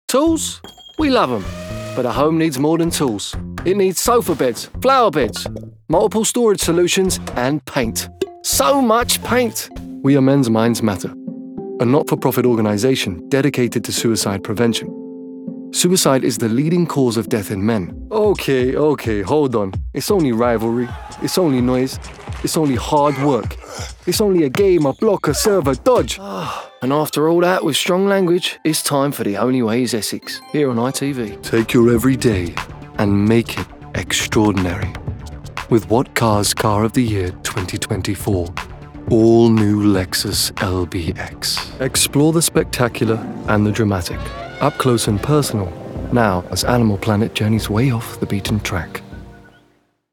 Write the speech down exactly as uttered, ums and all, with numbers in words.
Tools? We love them. But a home needs more than tools. It needs sofa beds, flower beds, multiple storage solutions, and paint. So much paint! We are Men's Minds Matter, a not-for-profit organisation dedicated to suicide prevention. Suicide is the leading cause of death in men. Okay, okay, hold on. It's only rivalry. It's only noise. It's only hard work. It's only a game of blocker, server, dodge. And after all that, with strong language, it's time for The Only Way is Essex, here on I T V. Take your everyday and make it extraordinary. With What Car's Car of the Year twenty twenty-four. All new Lexus L B X. Explore the spectacular and the dramatic. Up close and personal, now as Animal Planet journeys way off the beaten track.